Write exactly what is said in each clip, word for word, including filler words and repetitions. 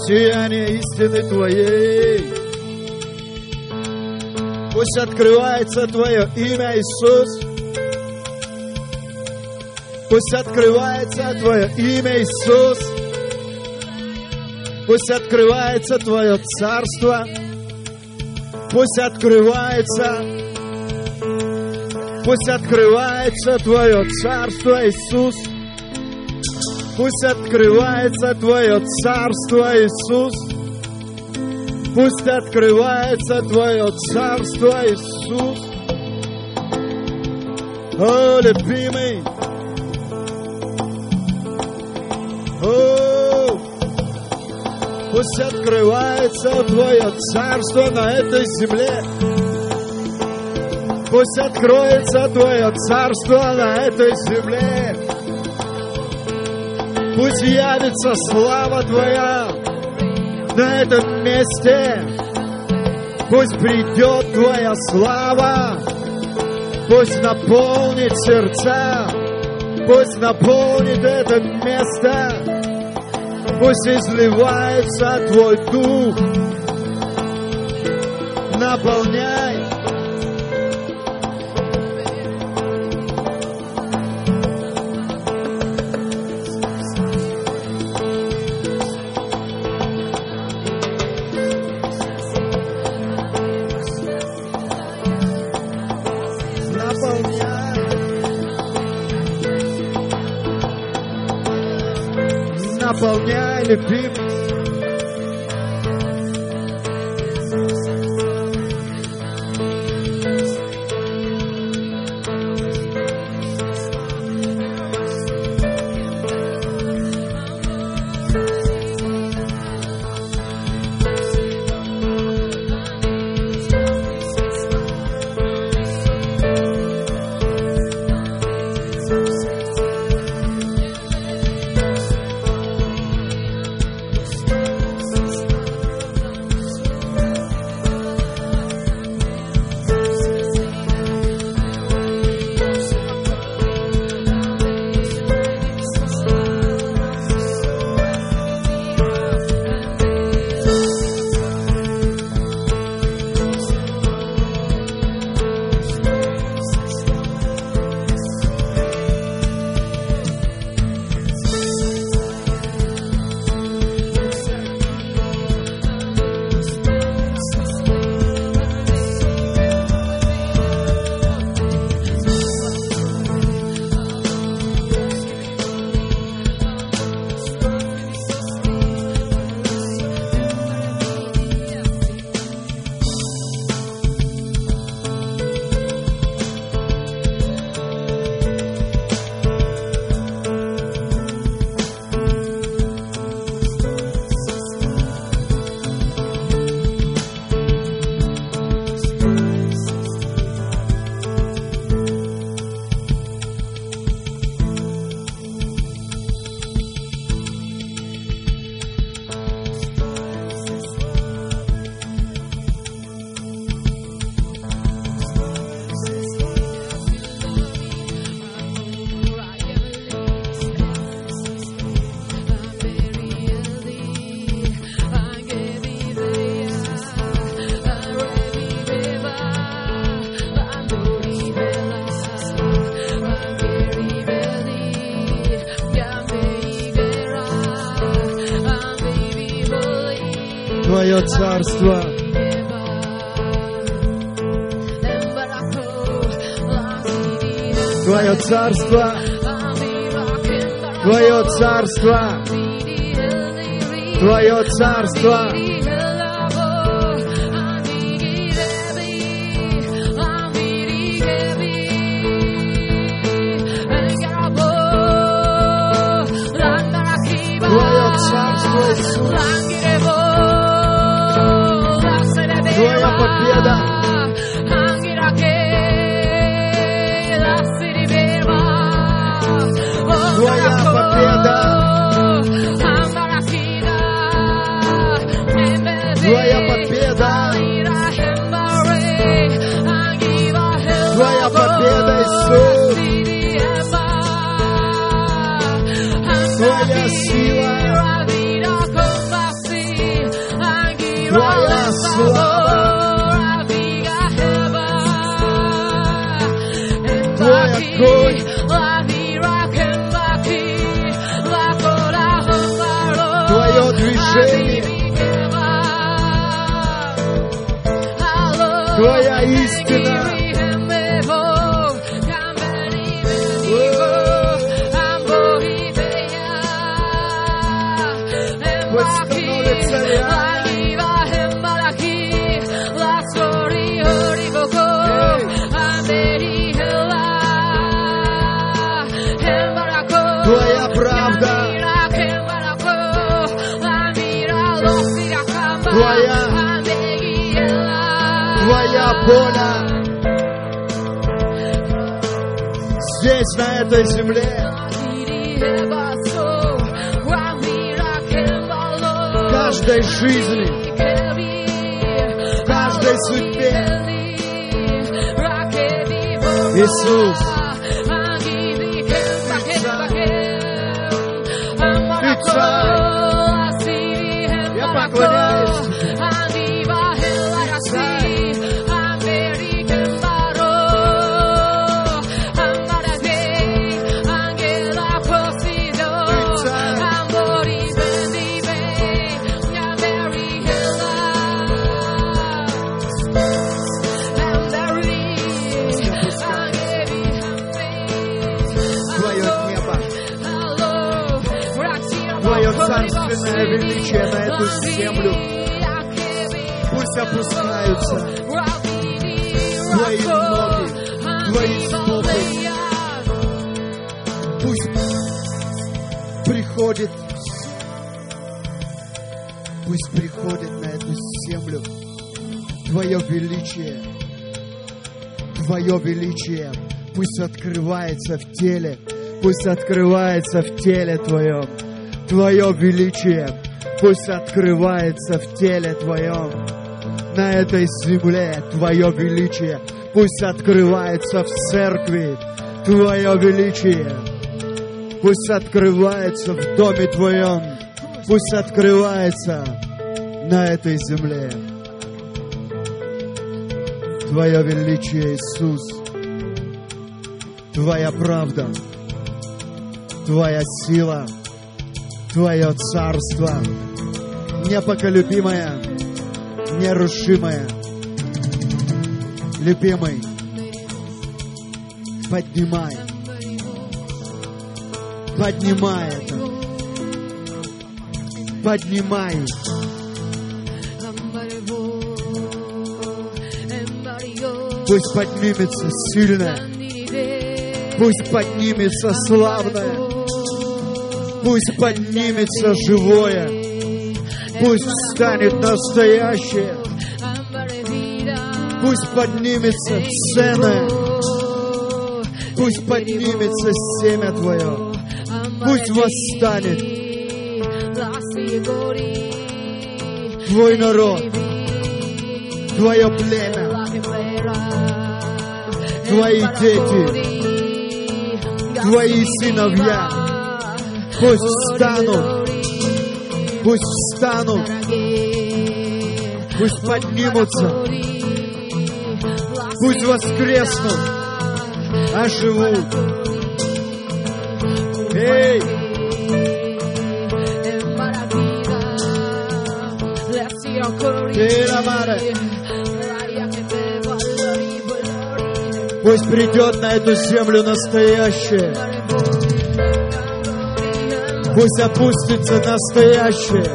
сияние истины Твоей. Пусть открывается Твое имя, Иисус. Пусть открывается Твое имя, Иисус. Пусть открывается Твое Царство. Пусть открывается, пусть открывается Твое Царство, Иисус. Пусть открывается Твое Царство, Иисус. Пусть открывается Твое Царство, Иисус. О, любимый! О, пусть открывается Твое Царство на этой земле. Пусть откроется Твое Царство на этой земле. Пусть явится слава Твоя на этом месте. Пусть придет Твоя слава. Пусть наполнит сердца. Пусть наполнит это место. Пусть изливается Твой Дух. Наполняй. Наполняй, любимый. Твое Царство. Твое Царство. Твое Царство. Твое Царство. Твое Царство, Иисус. Твоя победа. Твоя победа. Твоя победа. Твоя победа, Иисус. Твоя сила. Твоя истина. Пусть становится Твоя правда. Твоя, Твоя воля здесь, на этой земле. В каждой жизни, в каждой судьбе. Иисус, Ты царь. Я поклоняюсь Тебе. Царственное величие на эту землю. Пусть опускаются Твои ноги, Твои стопы. Пусть приходит, пусть приходит на эту землю Твое величие, Твое величие. Пусть открывается в теле, пусть открывается в теле Твоем. Твое величие пусть открывается в теле Твоем. На этой земле Твое величие пусть открывается в церкви. Твое величие пусть открывается в доме Твоем. Пусть открывается на этой земле. Твое величие, Иисус. Твоя правда. Твоя сила. Твое царство, непоколебимое, нерушимое. Любимый, поднимай, поднимай это, поднимай. Пусть поднимется сильное, пусть поднимется славное. Пусть поднимется живое, пусть встанет настоящее, пусть поднимется ценное, пусть поднимется семя Твое, пусть восстанет Твой народ, Твое племя, Твои дети, Твои сыновья. Пусть встанут, пусть встанут, пусть поднимутся, пусть воскреснут, оживут. Эй! Пусть придет на эту землю настоящее. Пусть опустится настоящее.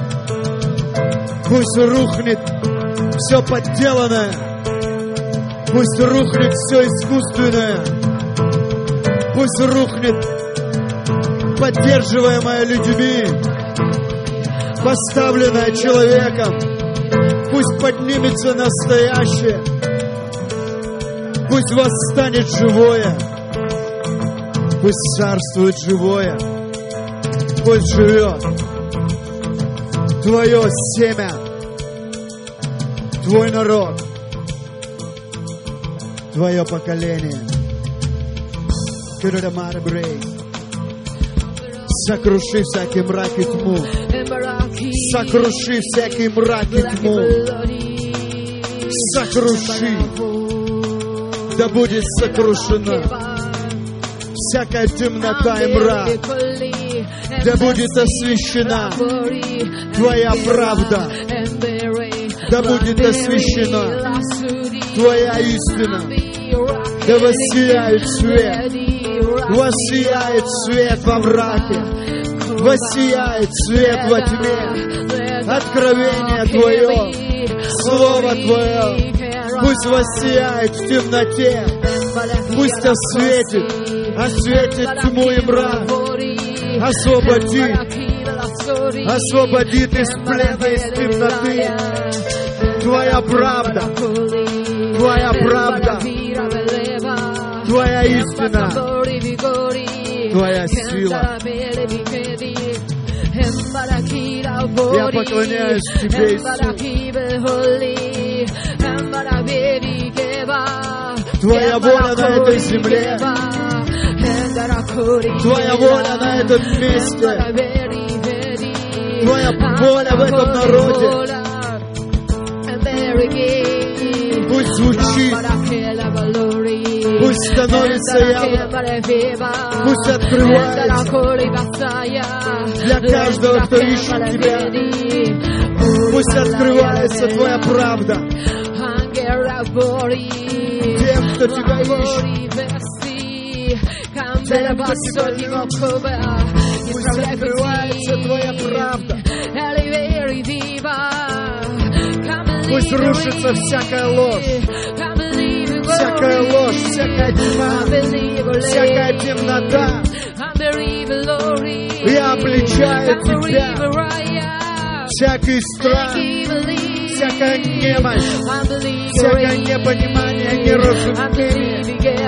Пусть рухнет все подделанное. Пусть рухнет все искусственное. Пусть рухнет поддерживаемое людьми, поставленное человеком. Пусть поднимется настоящее. Пусть восстанет живое. Пусть царствует живое. Пусть живет Твое семя, Твой народ, Твое поколение. Сокруши всякий мрак и тьму. Сокруши всякий мрак и тьму. Сокруши. Да будет сокрушена всякая темнота и мрак. Да будет освящена Твоя правда. Да будет освящена Твоя истина. Да воссияет свет. Воссияет свет во мраке. Воссияет свет во тьме. Откровение Твое, Слово Твое, пусть воссияет в темноте. Пусть осветит, осветит тьму и мрак. Освободит, освободит из плена, из темноты. Твоя правда, Твоя правда, Твоя истина, Твоя сила. Я поклоняюсь Тебе, Иисус. Твоя воля на этой земле, Твоя воля на этом месте, Твоя воля в этом народе. Пусть звучит, пусть становится явно, пусть открывается для каждого, кто ищет Тебя. Пусть открывается Твоя правда тем, кто Тебя ищет, тем, кто Тебя любит. Пусть открывается Твоя правда. Пусть рушится всякая ложь, всякая ложь, всякая тьма, всякая темнота. Я обличаю Тебя, всякий страх, всякая немощь, всякое непонимание, неразумение,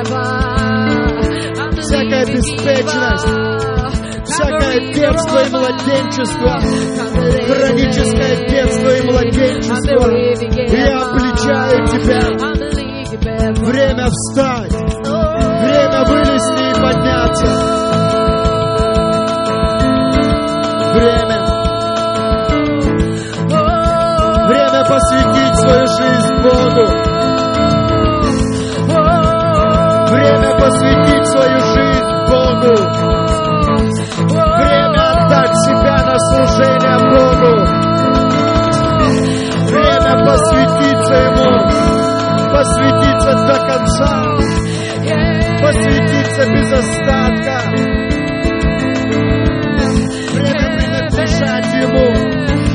всякая беспечность, всякое детство и младенчество, хроническое детство и младенчество. Я обличаю Тебя. Время встать, время вылезти и подняться. Время. Время посвятить свою жизнь Богу. Время посвятить свою жизнь Богу. Время отдать себя на служение Богу. Время посвятиться Ему, посвятиться до конца, посвятиться без остатка. Время принадлежать Ему.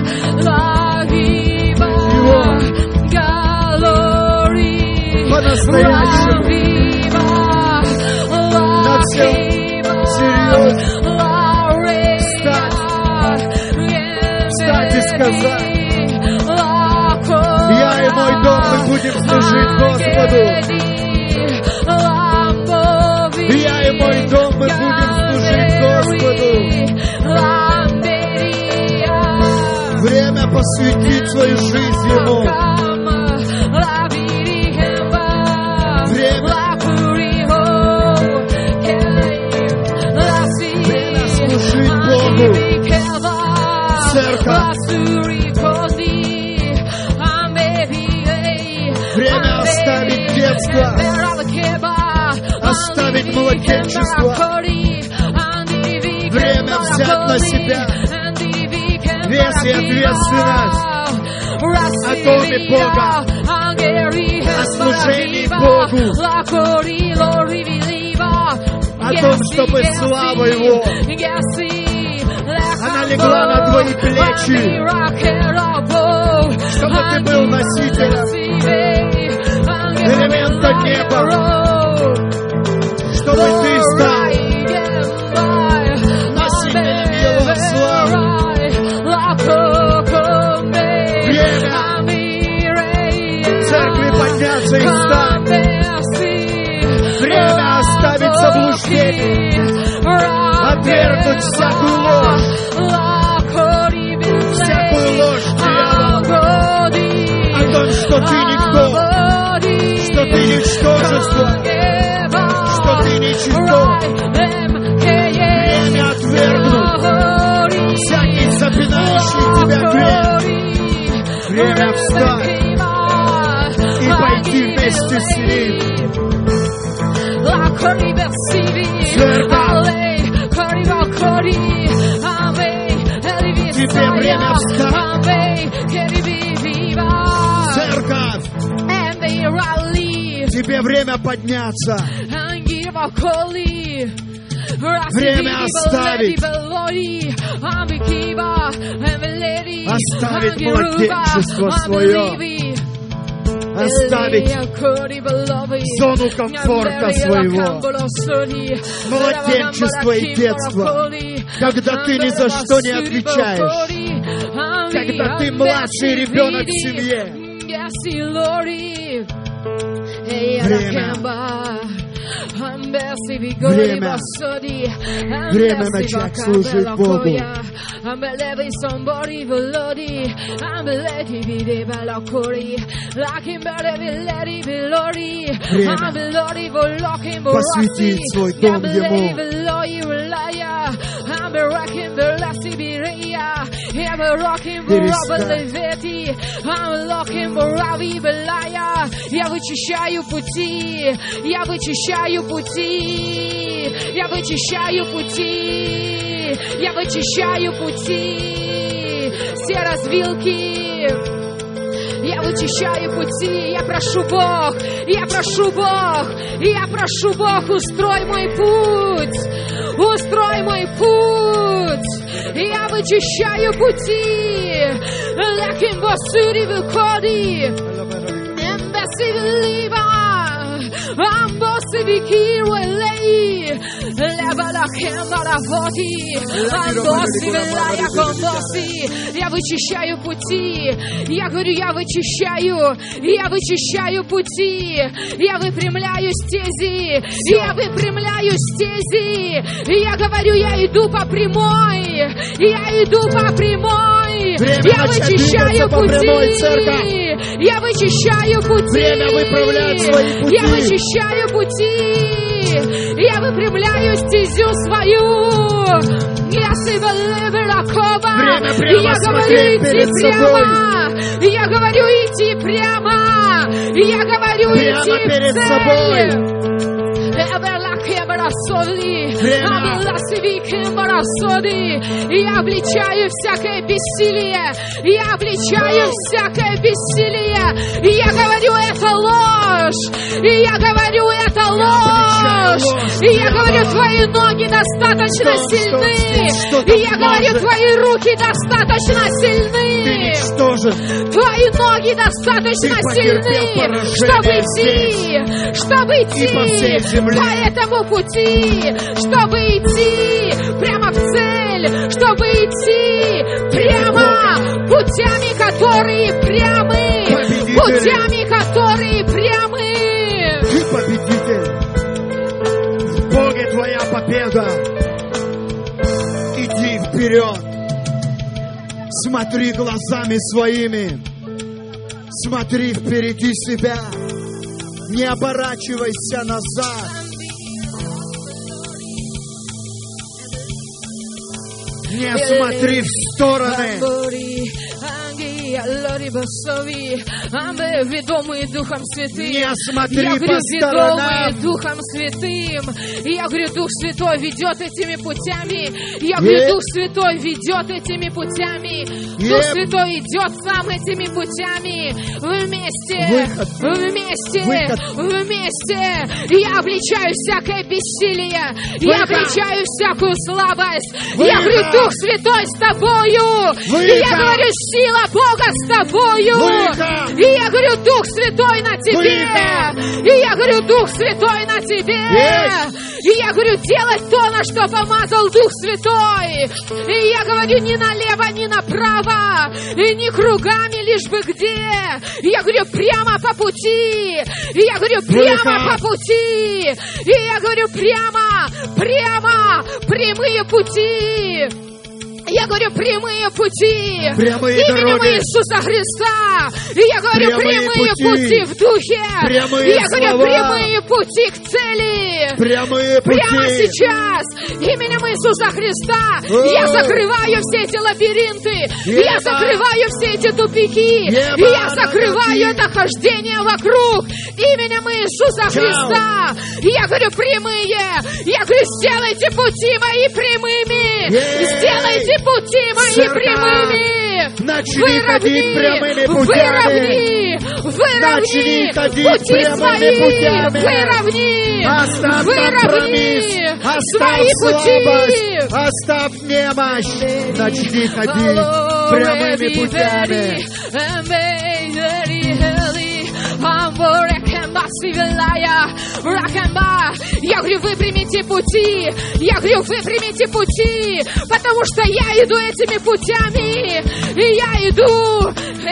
Его по-настоящему. На всем серьезно. Встать и сказать: я и мой дом, мы будем служить Господу. Я и мой дом, мы будем служить Господу. Время посвятить свою жизнь Ему. Время. Время служить Богу. Церковь. Время оставить детство, оставить младенчество. Время взять на себя вес и ответственность о доме Бога, о служении Богу, о том, чтобы слава Его, она легла на твои плечи, чтобы ты был носителем элемента неба, чтобы ты стал носителем Его славы. Время церкви подняться и встать. Время оставить заблуждение, отвергнуть всякую ложь, всякую ложь дьявола о том, что ты никто, что ты ничтожество, что ты ничто. Время отвергнуть всякий запинающий тебя грех. Время встать и пойти вместе с Ним. Церковь, тебе время встать. Тебе время подняться. Время оставить. Оставить младенчество свое. Оставить зону комфорта своего. Младенчество и детство. Когда ты ни за что не отвечаешь. Когда ты младший ребенок в семье. Время. Время. Время начать служить Богу. Время посвятить свой дом Ему. Я вычищаю пути, я вычищаю пути, я вычищаю пути, я вычищаю пути, все развилки. Я вычищаю пути, я прошу Бог, я прошу Бог, я прошу Бог, устрой мой путь, устрой мой путь, я вычищаю пути, лаким босури выходи, эмбаси лива, амбоси викиру элей, лева лакем марафоти, амбоси велая комбоси. Я вычищаю пути, я говорю, я вычищаю, я вычищаю пути, я выпрямляю стези, я выпрямляю стези, я говорю, я иду по прямой, я иду по прямой, я вычищаю пути, я вычищаю пути, я вычищаю пути, я выпрямляю стезю свою. Я говорю идти прямо, я говорю идти прямо, я говорю идти в цель. Я обличаю всякое бессилие, я обличаю всякое бессилие, и я говорю, это ложь, и я говорю, это ложь, и я говорю, твои ноги достаточно сильны, и я говорю, твои руки достаточно сильны, твои ноги достаточно сильны, чтобы идти, чтобы идти по этому пути, чтобы идти прямо в цель, чтобы идти прямо путями, которые прямы, путями, которые прямы. Ты победитель. В Боге твоя победа. Иди вперед. Смотри глазами своими. Смотри впереди себя. Не оборачивайся назад. Не смотри в стороны. Ведомые Духом Святым. Не смотри я говорю, по сторонам. Ведомые Духом Святым. Я говорю, Дух Святой ведет этими путями. Я говорю, Yep. Дух Святой ведет этими путями. Yep. Дух Святой идет сам этими путями. Вместе. Выход. Вместе. Выход. Вместе. Я обличаю всякое бессилие. Я Выход. обличаю всякую слабость. Выход. Я говорю, Дух Святой с тобою. Выход. И я говорю, сила Бога с тобою. Выход. И я говорю, Дух Святой на тебе. Выход. И я говорю, Дух Святой на тебе. Есть. И я говорю, делать то, на что помазал Дух Святой. И я говорю, ни налево, ни направо, и ни кругами, лишь бы где. И я говорю, прямо по пути. И я говорю, прямо Выход. по пути. И я говорю, прямо, прямо, прямые пути. Я говорю, прямые пути. Прямые именем дороги. Иисуса Христа. И я говорю, Прямые прямые, пути. пути в духе. Прямые И я говорю, слова. прямые пути к цели. Прямые пути. Прямо сейчас, именем Иисуса Христа, О. я закрываю все эти лабиринты, Еба. я закрываю все эти тупики, Еба. и я закрываю Радаки. это хождение вокруг именем Иисуса Чао. Христа. И я говорю, прямые, я говорю, сделайте пути мои прямыми, Е. сделайте пути мои Церковь. прямыми. Начни ходить прямыми выровни, путями. Начни выровни ходить пути прямыми свои, путями. выровни, Оставь выровни компромисс, свои оставь пути. слабость, оставь немощь. Начни ходить прямыми путями. Я говорю, выпрямите пути, я говорю, выпрямите пути, потому что я иду этими путями, и я иду.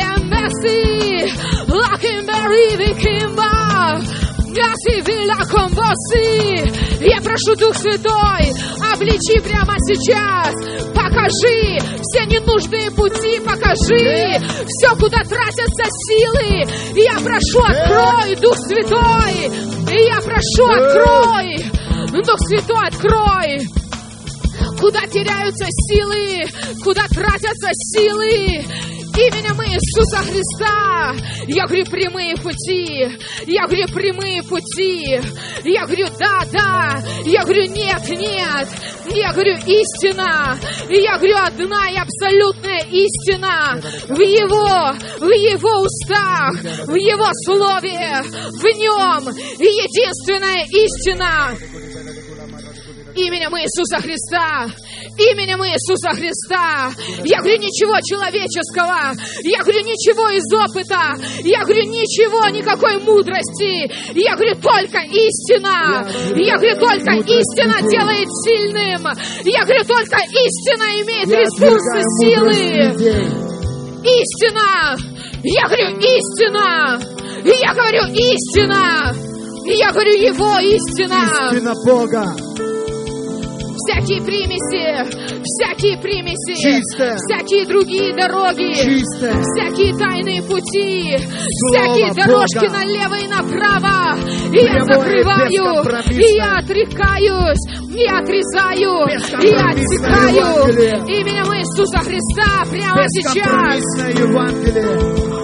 Я прошу, Дух Святой, обличи прямо сейчас, покажи все ненужные пути, покажи все, куда тратятся силы. Я прошу, открой, Дух Святой, и я прошу, открой, Дух Святой, открой, куда теряются силы, куда тратятся силы. Именем Иисуса Христа. Я говорю, прямые пути. Я говорю, прямые пути. Я говорю, да, да. Я говорю, нет, нет. Я говорю, истина. Я говорю, одна и абсолютная истина в Его, в Его устах, в Его Слове, в Нем. Единственная истина. Именем Иисуса Христа. Именем Иисуса Христа. Я говорю, ничего человеческого. Я говорю, ничего из опыта. Я говорю, ничего, никакой мудрости. Я говорю, только истина. Я говорю, только истина делает сильным. Я говорю, только истина имеет ресурсы, силы. Истина. Я говорю, истина. Я говорю, истина. Я говорю, Его истина. Истина Бога. Всякие примеси, всякие примеси, Чистая. всякие другие дороги, Чистая. всякие тайные пути, Слово всякие дорожки Бога. налево и направо. И я Прямое, закрываю, бескомпромиссное. и я отрекаюсь, и я отрезаю, и я Бескомпромиссное отсекаю Евангелие. именем Иисуса Христа прямо сейчас. Бескомпромиссное Евангелие.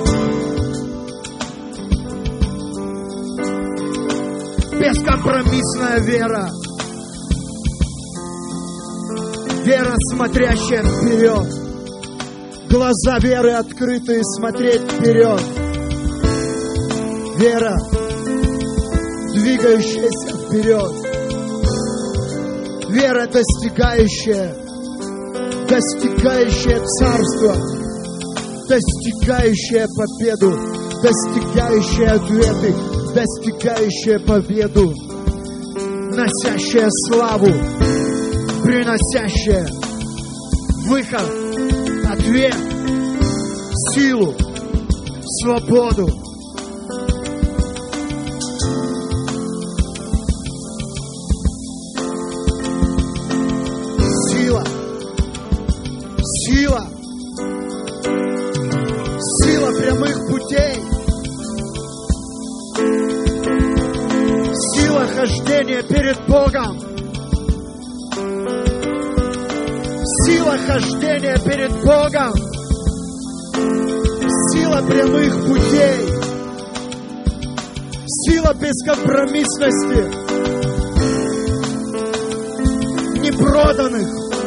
Бескомпромиссная вера. Вера, смотрящая вперед. Глаза веры открытые, смотреть вперед. Вера, двигающаяся вперед. Вера, достигающая, достигающая царства, достигающая победу, достигающая ответы, достигающая победу, носящая славу, приносящая выход, ответ, силу, свободу. Сила, сила, сила прямых путей, сила хождения перед Богом. Сила хождения перед Богом. Сила прямых путей. Сила бескомпромиссности. Непроданных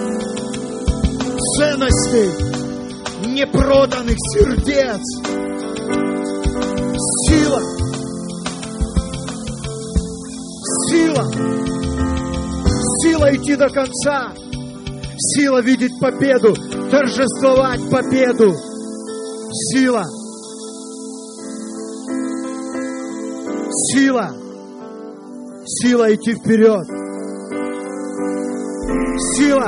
ценностей. Непроданных сердец. Сила. Сила. Сила идти до конца. Сила видеть победу, торжествовать победу. Сила. Сила. Сила идти вперед. Сила.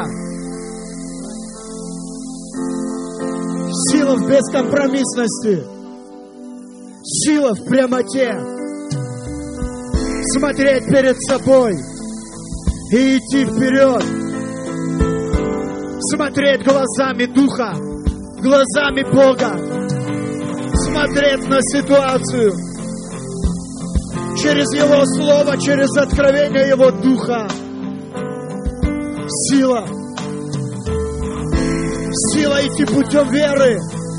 Сила в бескомпромиссности. Сила в прямоте. Смотреть перед собой и идти вперед. Смотреть глазами Духа, глазами Бога. Смотреть на ситуацию через Его Слово, через откровение Его Духа. Сила. Сила идти путем веры.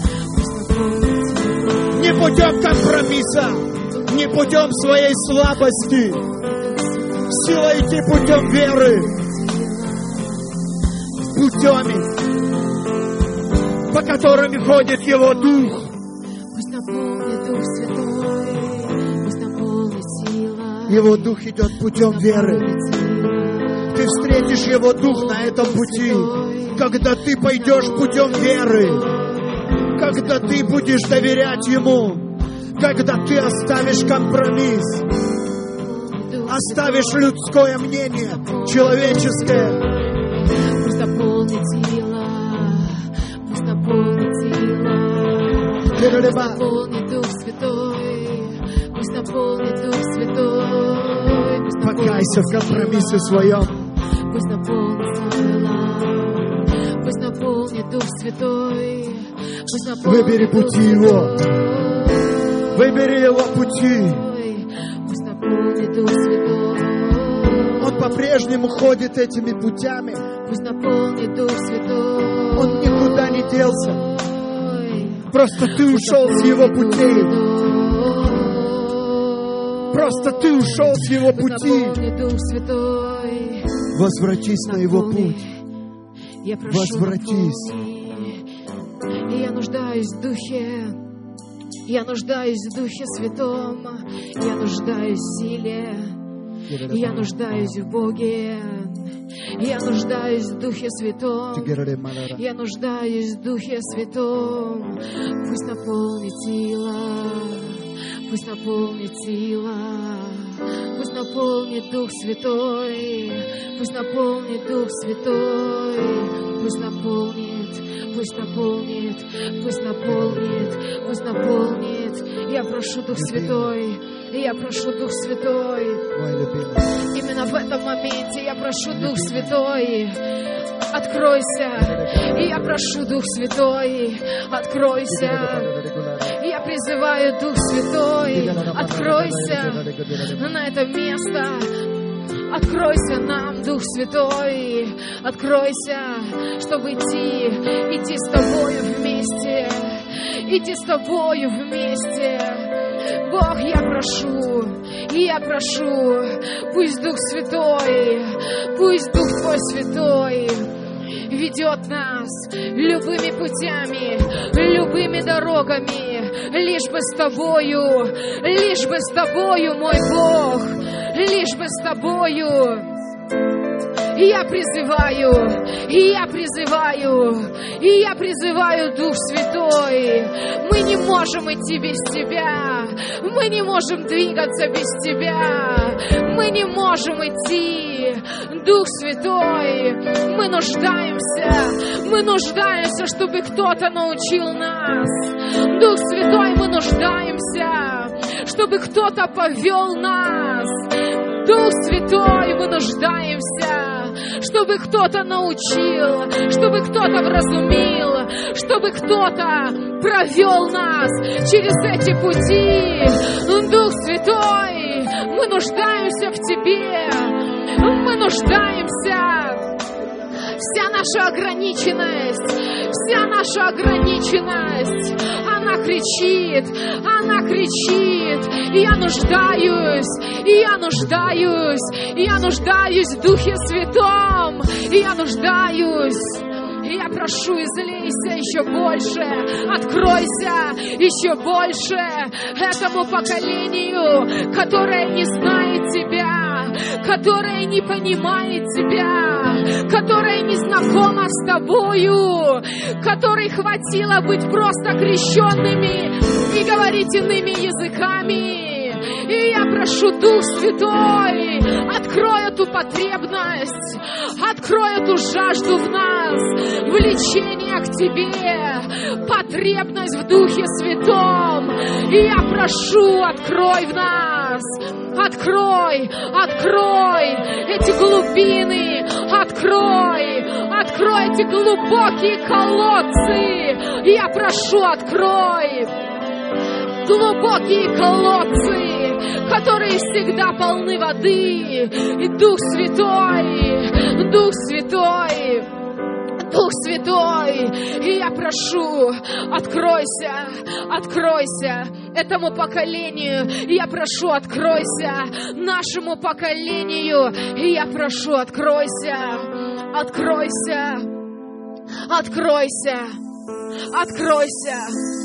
Не путем компромисса, не путем своей слабости. Сила идти путем веры. Путями, по которым ходит Его Дух. Пусть наполнит Дух Святой, пусть наполнит сила. Его Дух идет путем веры. Ты встретишь Его Дух на этом пути, когда ты пойдешь путем веры, когда ты будешь доверять Ему, когда ты оставишь компромисс, оставишь людское мнение, человеческое. Пусть наполнит сила, пусть наполнит сила, пусть наполнит Дух Святой, пусть наполнит Дух Святой. Покайся в компромиссе своем. Пусть наполнит сила, пусть наполнит Дух Святой, пусть наполнит. Выбери пути Его, выбери Его пути. Пусть наполнит Дух Святой. Он по-прежнему ходит этими путями. Пусть наполнит Дух Святой. Он никуда не делся. Просто ты ушел с Его путей. Просто ты ушел с Его пути. Возвратись на Его путь. Возвратись. И я нуждаюсь в Духе. Я нуждаюсь в Духе Святом. Я нуждаюсь в силе. Я нуждаюсь в Боге. Я нуждаюсь в Духе Святом. Я нуждаюсь в Духе Святом. Пусть наполнит сила. Пусть наполнит сила. Пусть наполнит Дух Святой. Пусть наполнит Дух Святой. Пусть наполнит. Пусть наполнит. Пусть наполнит. Пусть наполнит. Я прошу Дух Святой. Я прошу Дух Святой. Именно в этом моменте я прошу Дух Святой. Откройся. И я прошу Дух Святой. Откройся. Я призываю Дух Святой. Откройся на это место. Откройся нам, Дух Святой. Откройся, чтобы идти, идти с Тобою вместе. Идти с Тобою вместе. Бог, я прошу, я прошу, пусть Дух Святой, пусть Дух Твой Святой ведет нас любыми путями, любыми дорогами, лишь бы с Тобою, лишь бы с Тобою, мой Бог, лишь бы с Тобою. И я призываю, и я призываю, и я призываю Дух Святой. Мы не можем идти без Тебя, мы не можем двигаться без Тебя, мы не можем идти. Дух Святой, мы нуждаемся, мы нуждаемся, чтобы кто-то научил нас. Дух Святой, мы нуждаемся, чтобы кто-то повел нас. Дух Святой, мы нуждаемся, чтобы кто-то научил, чтобы кто-то вразумил, чтобы кто-то провел нас через эти пути. Дух Святой, мы нуждаемся в Тебе, мы нуждаемся. Вся наша ограниченность, вся наша ограниченность, она кричит, она кричит, и я нуждаюсь, и я нуждаюсь, и я нуждаюсь в Духе Святом, и я нуждаюсь. И я прошу, излейся еще больше, откройся еще больше этому поколению, которое не знает Тебя, которое не понимает Тебя, которое не знакомо с Тобою, которой хватило быть просто крещенными и говорить иными языками. И я прошу, Дух Святой, открой эту потребность, открой эту жажду в нас, влечение к Тебе, потребность в Духе Святом. И я прошу, открой в нас, открой, открой эти глубины, открой, открой эти глубокие колодцы. И я прошу, открой глубокие колодцы, которые всегда полны воды. И Дух Святой, Дух Святой, Дух Святой, и я прошу, откройся, откройся этому поколению, и я прошу, откройся нашему поколению, и я прошу, откройся, откройся, откройся. Откройся.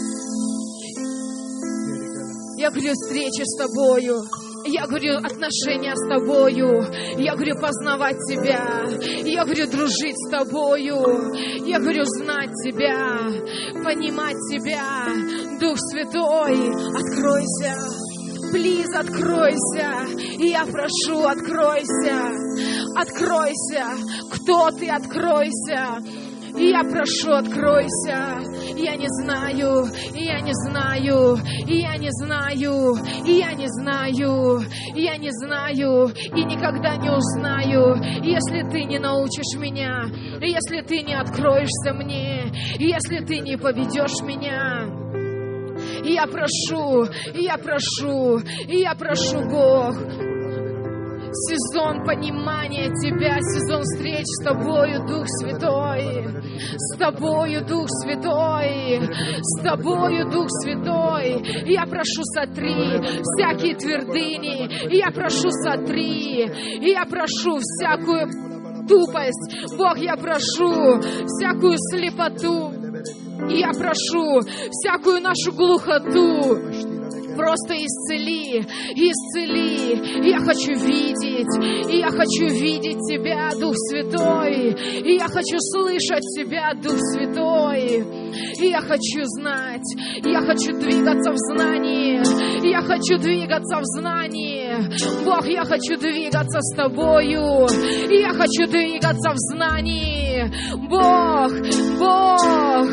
Я говорю, встречи с Тобою. Я говорю, отношения с Тобою. Я говорю, познавать Тебя. Я говорю, дружить с Тобою. Я говорю, знать Тебя, понимать Тебя. Дух Святой, откройся. Плиз, откройся. И я прошу, откройся. Откройся. Кто Ты? Откройся. И я прошу, откройся. Я не знаю, я не знаю, я не знаю, я не знаю, я не знаю и никогда не узнаю, если Ты не научишь меня, если Ты не откроешься мне, если Ты не поведешь меня. Я прошу, я прошу, я прошу, Бог. Сезон понимания Тебя, сезон встреч с Тобою, Дух Святой. С Тобою, Дух Святой. С Тобою, Дух Святой. Я прошу, сотри всякие твердыни. Я прошу, сотри. Я прошу всякую тупость. Бог, я прошу всякую слепоту. Я прошу всякую нашу глухоту. Просто исцели, исцели. Я хочу видеть, и я хочу видеть Тебя, Дух Святой. И я хочу слышать Тебя, Дух Святой. И я хочу знать, я хочу двигаться в знании. Я хочу двигаться в знании. Бог, я хочу двигаться с Тобою. И я хочу двигаться в знании. Бог, Бог,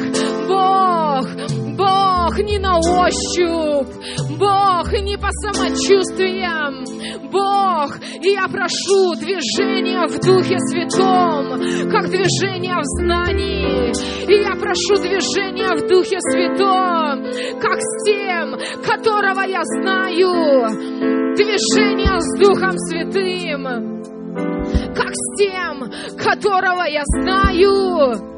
Бог, Бог, не на ощупь. Бог, не по самочувствиям. Бог, и я прошу движения в Духе Святом, как движение в знании. И я прошу движения в Духе Святом, как с тем, которого я знаю. Движение с Духом Святым, как с тем, которого я знаю.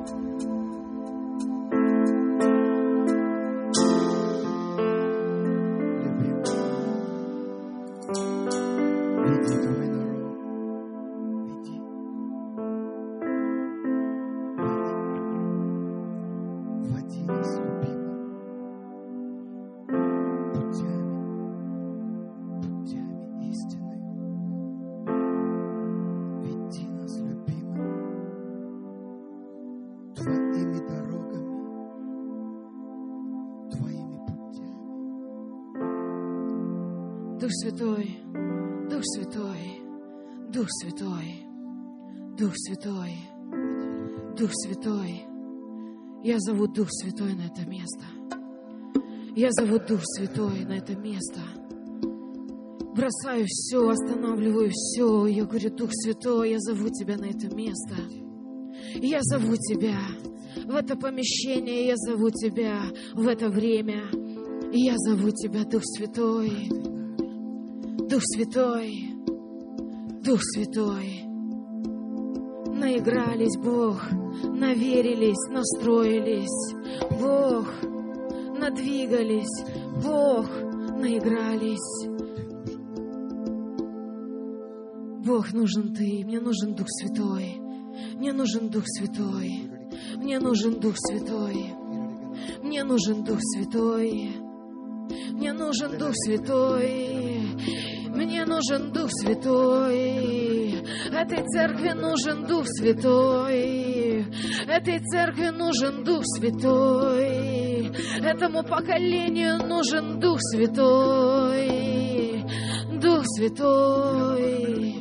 Дух Святой, Дух Святой, Дух Святой, Дух Святой, Дух Святой. Я зову Дух Святой на это место. Я зову Дух Святой на это место. Бросаю все, останавливаю все. Я говорю, Дух Святой, я зову Тебя на это место. Я зову Тебя в это помещение, я зову Тебя в это время. Я зову Тебя, Дух Святой. Дух Святой, Дух Святой. Наигрались, Бог, наверились, настроились, Бог, надвигались, Бог, наигрались. Бог, нужен Ты, мне нужен Дух Святой, мне нужен Дух Святой, мне нужен Дух Святой, мне нужен Дух Святой, мне нужен Дух Святой. Мне нужен Дух Святой. Этой церкви нужен Дух Святой. Этой церкви нужен Дух Святой. Этому поколению нужен Дух Святой. Дух Святой.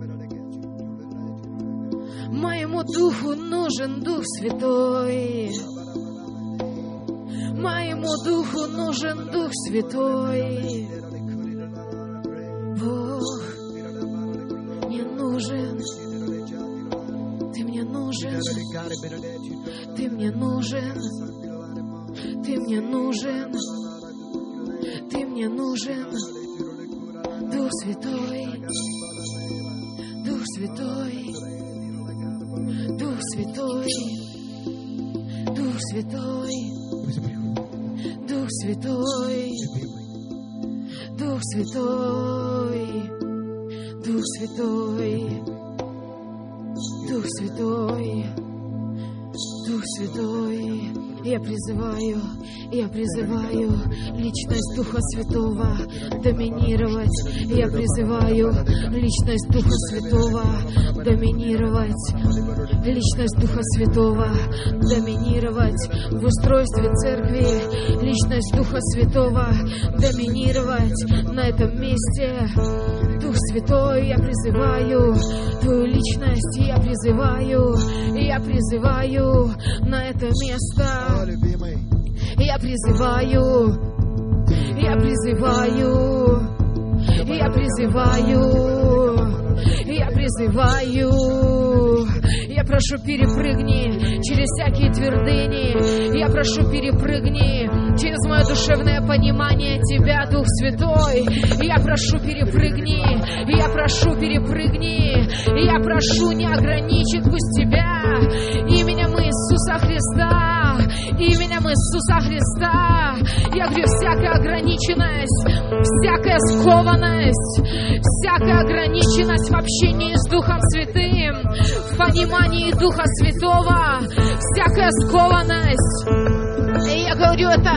Моему духу нужен Дух Святой. Моему духу нужен Дух Святой. Бог, мне нужен, Ты мне нужен, Ты мне нужен, Ты мне нужен, Ты мне нужен, Дух Святой, Дух Святой, Дух Святой, Дух Святой, Дух Святой. Дух Святой, Дух Святой, Дух Святой, Дух Святой, я призываю, я призываю личность Духа Святого доминировать. Я призываю личность Духа Святого доминировать. Личность Духа Святого доминировать в устройстве церкви. Личность Духа Святого доминировать на этом месте. Дух Святой, я призываю Твою личность, я призываю, я призываю на это место. Я призываю, я призываю, я призываю, я призываю. Я прошу, перепрыгни через всякие твердыни. Я прошу, перепрыгни через мое душевное понимание Тебя, Дух Святой. Я прошу, перепрыгни. Я прошу, перепрыгни. Я прошу, не ограничит пусть Тебя именем Иисуса Христа. Именем Иисуса Христа. Я говорю, всякая ограниченность, всякая скованность, всякая ограниченность в общении с Духом Святым, в понимании Духа Святого, всякая скованность. И я говорю, это...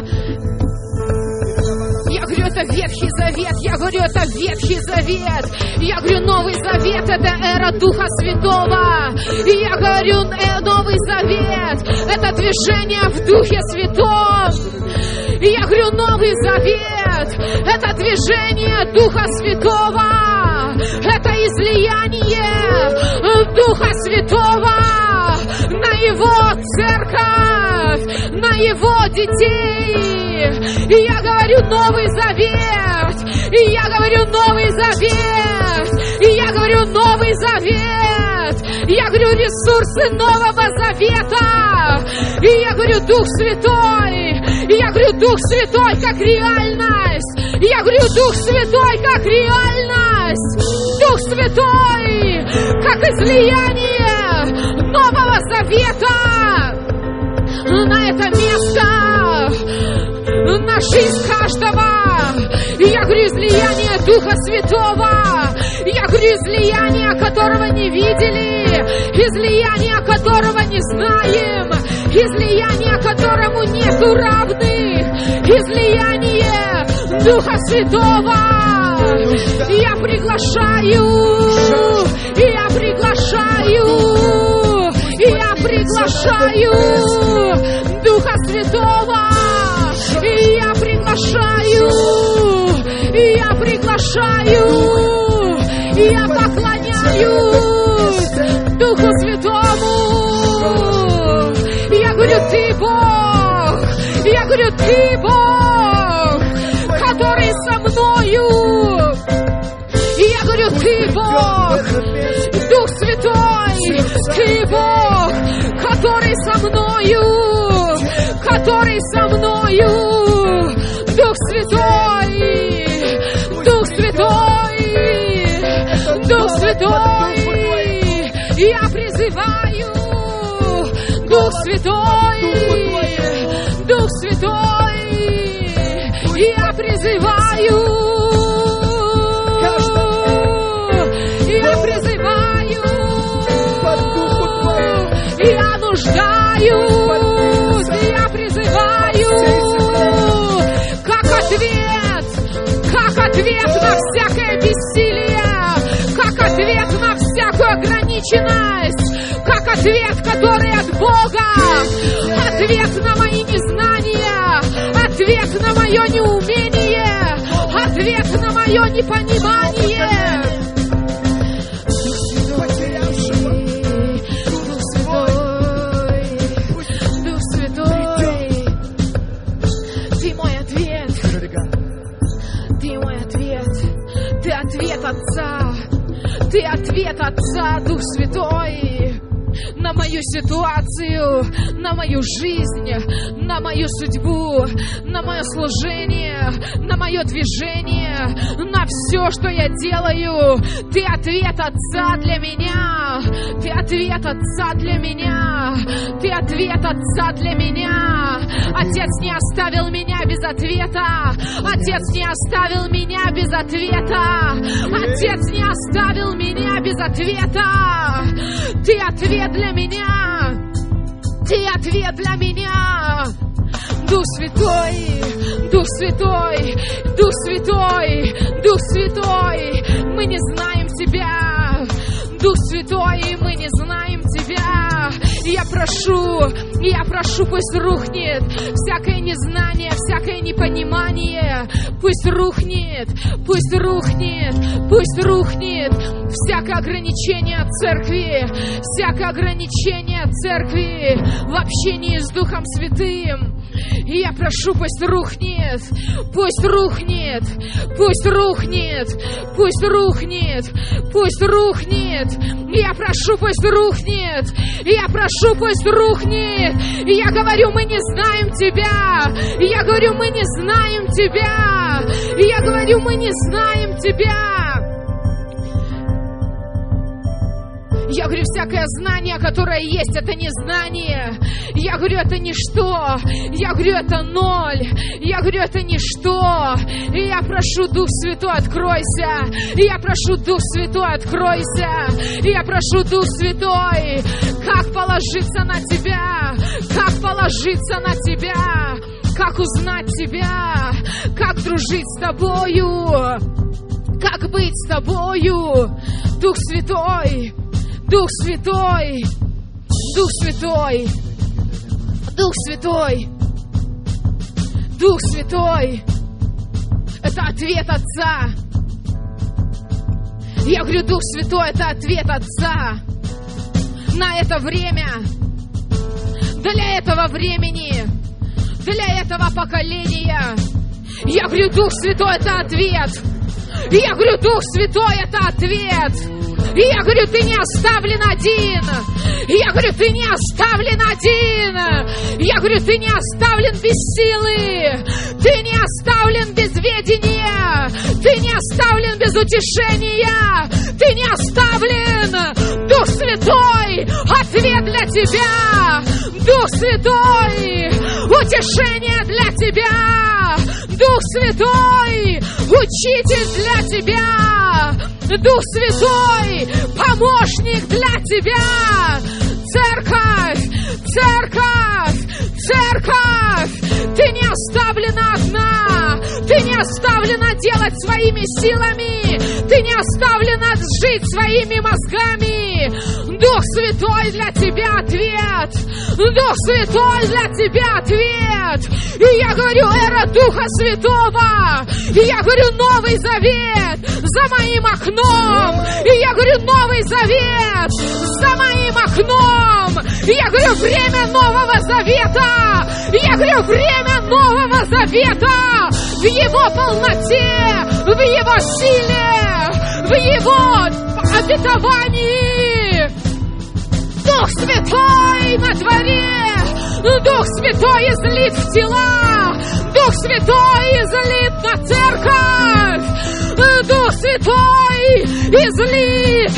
Я говорю, это Ветхий Завет. Я говорю, это Ветхий Завет. Я говорю, Новый Завет — это эра Духа Святого. И я говорю, э, Новый Завет — это движение в Духе Святом. И я говорю, Новый Завет — это движение Духа Святого. Это излияние Духа Святого на Его церковь, на Его детей. И я говорю, Новый Завет. И я говорю, Новый Завет. И я говорю, Новый Завет. И я говорю, ресурсы Нового Завета. И я говорю, Дух Святой. И я говорю, Дух Святой как реальность. И я говорю, Дух Святой как реальность. Дух Святой как излияние Нового Завета на это место, на жизнь каждого. И я говорю, излияние Духа Святого. Я говорю, излияние, которого не видели, излияние, которого не знаем, излияние, которому нету равных, излияние Духа Святого. Я приглашаю, я приглашаю, я приглашаю Духа Святого. И я приглашаю, и я приглашаю, и я поклоняюсь Духу Святому. И я говорю, Ты Бог, и я говорю, Ты Бог, который со мною. И я говорю, Ты Бог, Дух Святой, Ты Бог, который со мною, который со мною. Дух Святой, Дух Святой, Дух Святой. Я призываю, Дух Святой, Дух Святой. Я призываю, я призываю, я нуждаюсь, я призываю, как ответ, как ответ на всякое бессилие, как ответ на всякую ограниченность, как ответ, который от Бога, ответ на мои незнания, ответ на мое неумение, ответ на мое непонимание. Ответ Отца, Ты ответ Отца, Дух Святой, на мою ситуацию, на мою жизнь, на мою судьбу, на мое служение, на мое движение, на все, что я делаю. Ты ответ Отца для меня, Ты ответ Отца для меня, Ты ответ Отца для меня. Отец не оставил меня без ответа, Отец не оставил меня без ответа, Отец не оставил меня без ответа. Ты ответ для меня, Ты ответ для меня. Дух Святой, Дух Святой, Дух Святой, Дух Святой, мы не знаем Тебя. Дух Святой, мы не знаем Тебя. Я прошу, я прошу, пусть рухнет всякое незнание, всякое непонимание. Пусть рухнет, пусть рухнет, пусть рухнет всякое ограничение от церкви, всякое ограничение от церкви в общении с Духом Святым. И я прошу, пусть рухнет, пусть рухнет, пусть рухнет, пусть рухнет, пусть рухнет. И я прошу, пусть рухнет, и я прошу, пусть рухнет. И я говорю, мы не знаем Тебя. И я говорю, мы не знаем Тебя. И я говорю, мы не знаем Тебя. Я говорю, всякое знание, которое есть, это не знание. Я говорю, это ничто. Я говорю, это ноль. Я говорю, это ничто. И я прошу, Дух Святой, откройся. И я прошу, Дух Святой, откройся. И я прошу, Дух Святой, как положиться на Тебя, как положиться на Тебя, как узнать Тебя, как дружить с Тобою, как быть с Тобою. Дух Святой, Дух Святой, Дух Святой, Дух Святой, Дух Святой, это ответ Отца. Я говорю, Дух Святой, это ответ Отца на это время, для этого времени, для этого поколения. Я говорю, Дух Святой, это ответ. Я говорю, Дух Святой, это ответ. И я говорю, ты не оставлен один. И я говорю, ты не оставлен один. И я говорю, ты не оставлен без силы. Ты не оставлен без ведения. Ты не оставлен без утешения. Ты не оставлен. Дух Святой, ответ для тебя. Дух Святой, утешение для тебя. Дух Святой, учитель для тебя. Дух Святой, помощник для тебя. Церковь, церковь, церковь, ты не оставлена одна. Ты не оставлена делать своими силами. Ты не оставлена жить своими мозгами. Дух Святой для тебя ответ. Дух Святой для тебя ответ. И я говорю, эра Духа Святого. И я говорю, Новый Завет за моим окном. И я говорю, Новый Завет за моим окном. И я говорю, время Нового Завета. И я говорю, время Нового Завета в Его полноте, в Его силе, в Его обетовании. Дух Святой на дворе. Дух Святой излит в тела. Дух Святой излит на церковь. Дух Святой излит,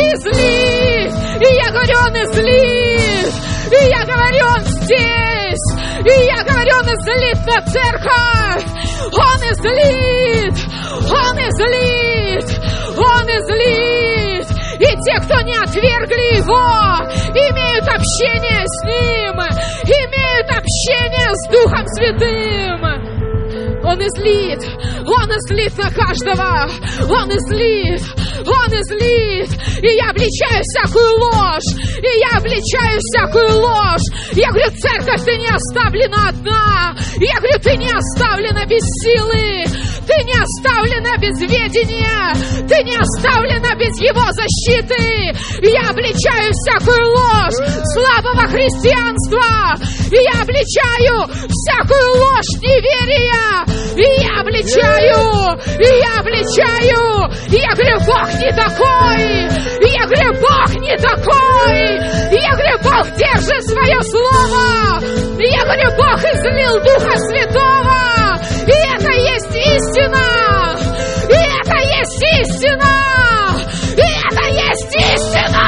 излит. И я говорю, Он излит. И я говорю, Он здесь. И я говорю, Он излит на церковь. Он излит. Он излит. Он излит. И те, кто не отвергли Его, имеют общение с Ним, имеют общение с Духом Святым. Он излит, Он излит на каждого, Он излит, Он излит. И я обличаю всякую ложь, и я обличаю всякую ложь. Я говорю, церковь, ты не оставлена одна. Я говорю, ты не оставлена без силы, ты не оставлена без ведения, ты не оставлена без Его защиты. И я обличаю всякую ложь слабого христианства, и я обличаю всякую ложь неверия. И я обличаю, и я обличаю, и я говорю, Бог не такой, и я говорю, Бог не такой, и я говорю, Бог держит свое слово, и я говорю, Бог излил Духа Святого, и это есть истина, и это есть истина, и это есть истина,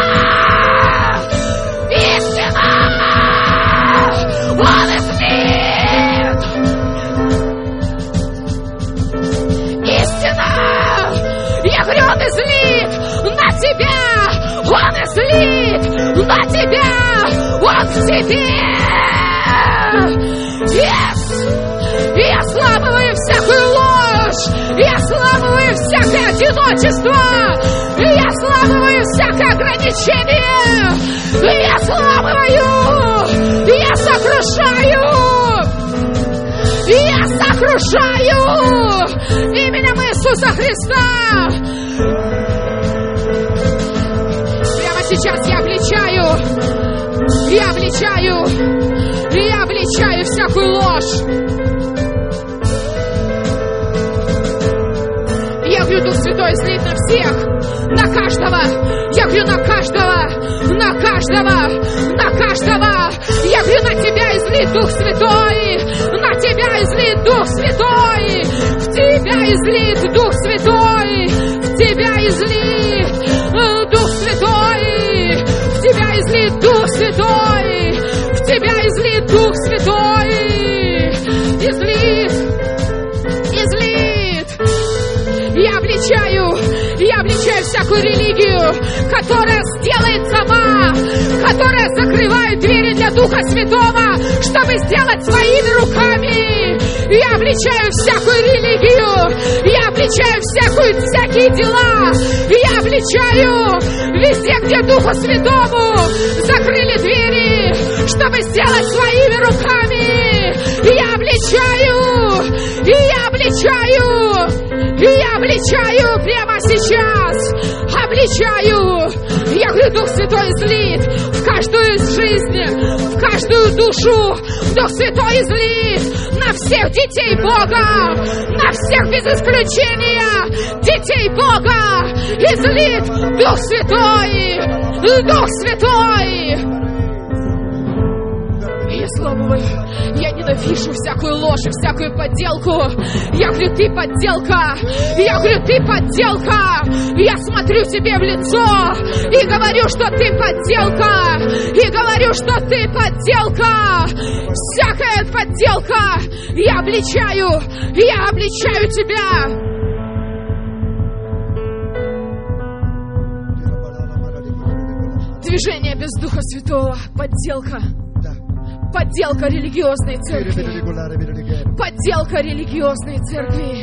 истина, Он излит. Я говорю, Он излит на тебя, Он излит на тебя, Он в тебе! Yes! И я сламываю всякую ложь! Я сламываю всякое одиночество! И я сламываю всякое ограничение! И я сламываю! И я сокрушаю! И я сокрушаю! Именем Иисуса Христа! Прямо сейчас я обличаю! Я обличаю, я обличаю всякую ложь. Я говорю, Дух Святой злит на всех, на каждого. Я говорю, на каждого, на каждого, на каждого. Я говорю, на тебя излит Дух Святой, на тебя излит Дух Святой, в тебя излит Дух Святой, в тебя излит Дух Святой, в тебя излит Дух Святой, в тебя излит Дух Святой, излит, излит. Я обличаю, я обличаю всякую религию, которая сделает сама, которая закрывает двери для Духа Святого, чтобы сделать своими руками. Я обличаю всякую религию, я обличаю всякую, всякие дела, я обличаю везде, где Духу Святому закрыли двери, чтобы сделать своими руками. Я обличаю, и я обличаю, и я обличаю прямо сейчас, обличаю. Я говорю, Дух Святой злит в каждую жизнь, в каждую душу. Дух Святой злит на всех детей Бога, на всех без исключения детей Бога. И злит Дух Святой, Дух Святой. Я слабую, я ненавижу всякую ложь и всякую подделку. Я говорю, ты подделка. Я говорю, ты подделка. Я смотрю тебе в лицо и говорю, что ты подделка. И говорю, что ты подделка. Всякая подделка. Я обличаю, я обличаю тебя. Движение без Духа Святого. Подделка. Подделка религиозной церкви. Подделка религиозной церкви.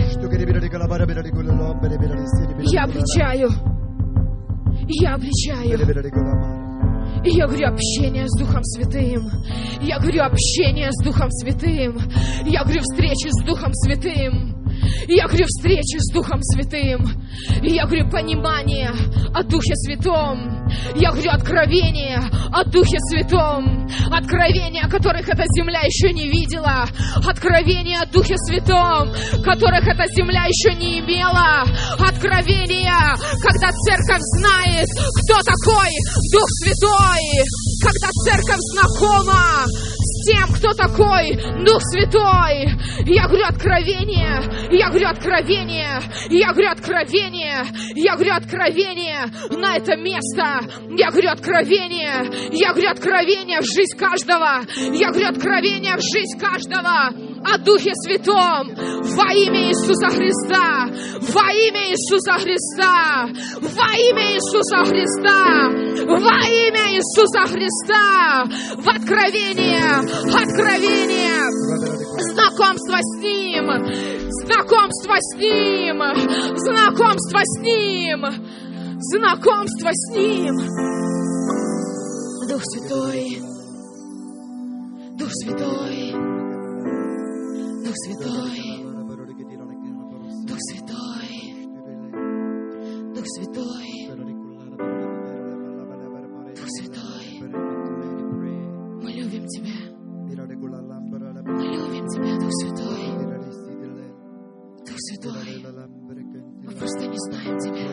Я обличаю. Я обличаю. И я говорю, общение с Духом Святым. Я говорю, общение с Духом Святым. Я говорю, встречи с Духом Святым. Я говорю, встречи с Духом Святым. Я говорю, понимание о Духе Святом. Я говорю, откровение о Духе Святом. Откровения, которых эта земля еще не видела. Откровения о Духе Святом, которых эта земля еще не имела. Откровения, когда церковь знает, кто такой Дух Святой. Когда церковь знакома с тем, кто такой Дух Святой. Я говорю, откровение. Я говорю, откровение. Я говорю, откровение. Я говорю, откровение на это место. Я говорю, откровение. Я говорю, откровение в жизнь каждого. Я говорю, откровение в жизнь каждого о Духе Святом. Во имя Иисуса Христа. Во имя Иисуса Христа. Во имя Иисуса Христа. Во имя Иисуса Христа. В откровение. Откровение. Знакомство с Ним. Знакомство с Ним. Знакомство с Ним. Знакомство с Ним. Дух Святой. Дух Святой. Дух Святой. Дух Святой. Дух Святой. Дух Святой. Мы любим Тебя. Мы любим Тебя, Дух Святой. Дух Святой. Мы просто не знаем Тебя.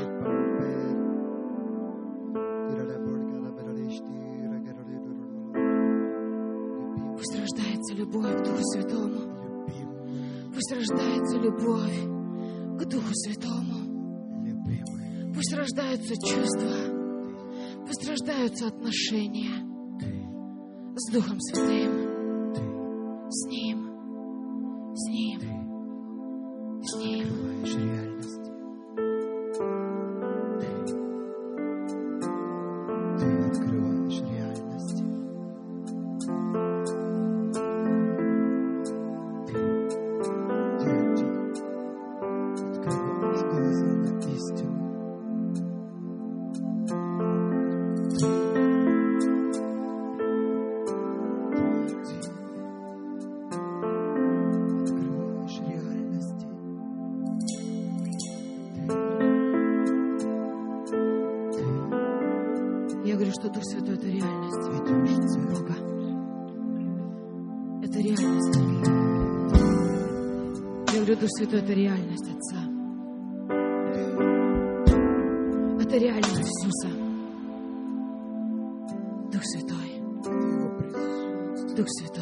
Пусть рождается любовь к Духу Святому. Пусть рождается любовь к Духу Святому. Пусть рождаются чувства. Пусть рождаются отношения с Духом Святым. С Ним. С Ним. С Ним. Ты открываешь реальность. говорю, что Дух Святой — это реальность ведешь церковь. Бога. Это реальность. Я говорю, Дух Святой — это реальность Отца. Это реальность Иисуса. Дух Святой. Дух Святой.